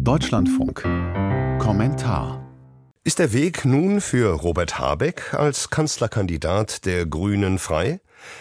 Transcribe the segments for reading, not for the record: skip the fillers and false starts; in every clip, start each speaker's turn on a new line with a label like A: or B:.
A: Deutschlandfunk. Kommentar.
B: Ist der Weg nun für Robert Habeck als Kanzlerkandidat der Grünen frei?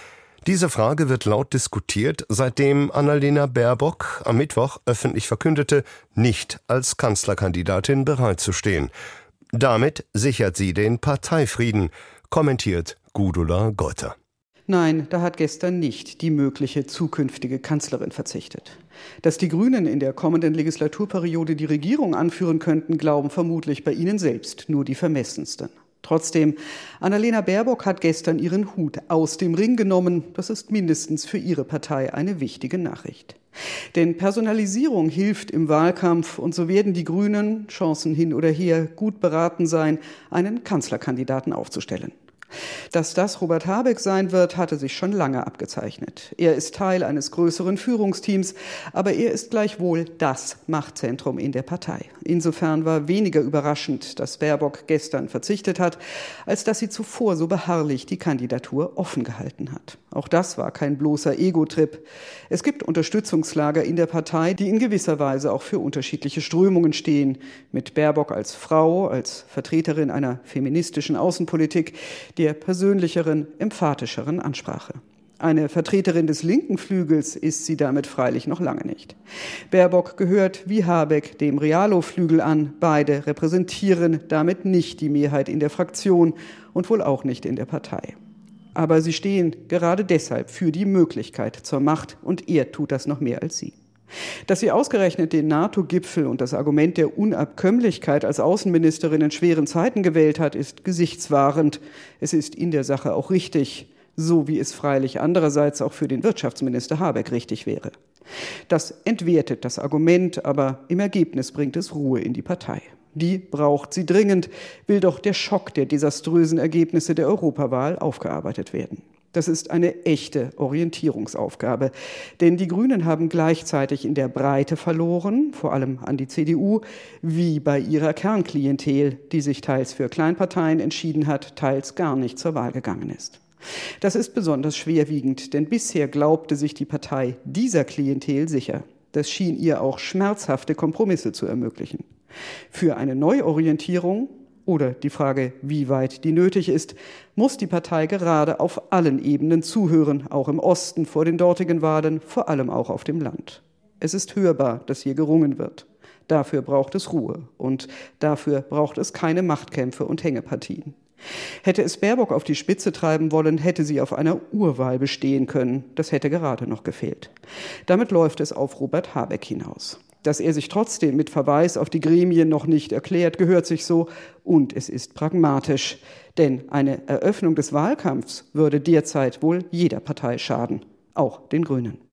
B: Diese Frage wird laut diskutiert, seitdem Annalena Baerbock am Mittwoch öffentlich verkündete, nicht als Kanzlerkandidatin bereitzustehen. Damit sichert sie den Parteifrieden, kommentiert Gudula Gotter.
C: Nein, da hat gestern nicht die mögliche zukünftige Kanzlerin verzichtet. Dass die Grünen in der kommenden Legislaturperiode die Regierung anführen könnten, glauben vermutlich bei ihnen selbst nur die Vermessensten. Trotzdem, Annalena Baerbock hat gestern ihren Hut aus dem Ring genommen. Das ist mindestens für ihre Partei eine wichtige Nachricht. Denn Personalisierung hilft im Wahlkampf und so werden die Grünen, Chancen hin oder her, gut beraten sein, einen Kanzlerkandidaten aufzustellen. Dass das Robert Habeck sein wird, hatte sich schon lange abgezeichnet. Er ist Teil eines größeren Führungsteams, aber er ist gleichwohl das Machtzentrum in der Partei. Insofern war weniger überraschend, dass Baerbock gestern verzichtet hat, als dass sie zuvor so beharrlich die Kandidatur offen gehalten hat. Auch das war kein bloßer Ego-Trip. Es gibt Unterstützungslager in der Partei, die in gewisser Weise auch für unterschiedliche Strömungen stehen. Mit Baerbock als Frau, als Vertreterin einer feministischen Außenpolitik, der persönlicheren, emphatischeren Ansprache. Eine Vertreterin des linken Flügels ist sie damit freilich noch lange nicht. Baerbock gehört wie Habeck dem Realo-Flügel an. Beide repräsentieren damit nicht die Mehrheit in der Fraktion und wohl auch nicht in der Partei. Aber sie stehen gerade deshalb für die Möglichkeit zur Macht und er tut das noch mehr als sie. Dass sie ausgerechnet den NATO-Gipfel und das Argument der Unabkömmlichkeit als Außenministerin in schweren Zeiten gewählt hat, ist gesichtswahrend. Es ist in der Sache auch richtig, so wie es freilich andererseits auch für den Wirtschaftsminister Habeck richtig wäre. Das entwertet das Argument, aber im Ergebnis bringt es Ruhe in die Partei. Die braucht sie dringend, will doch der Schock der desaströsen Ergebnisse der Europawahl aufgearbeitet werden. Das ist eine echte Orientierungsaufgabe, denn die Grünen haben gleichzeitig in der Breite verloren, vor allem an die CDU, wie bei ihrer Kernklientel, die sich teils für Kleinparteien entschieden hat, teils gar nicht zur Wahl gegangen ist. Das ist besonders schwerwiegend, denn bisher glaubte sich die Partei dieser Klientel sicher. Das schien ihr auch schmerzhafte Kompromisse zu ermöglichen. Für eine Neuorientierung oder die Frage, wie weit die nötig ist, muss die Partei gerade auf allen Ebenen zuhören, auch im Osten vor den dortigen Wahlen, vor allem auch auf dem Land. Es ist hörbar, dass hier gerungen wird. Dafür braucht es Ruhe und dafür braucht es keine Machtkämpfe und Hängepartien. Hätte es Baerbock auf die Spitze treiben wollen, hätte sie auf einer Urwahl bestehen können. Das hätte gerade noch gefehlt. Damit läuft es auf Robert Habeck hinaus. Dass er sich trotzdem mit Verweis auf die Gremien noch nicht erklärt, gehört sich so und es ist pragmatisch. Denn eine Eröffnung des Wahlkampfs würde derzeit wohl jeder Partei schaden, auch den Grünen.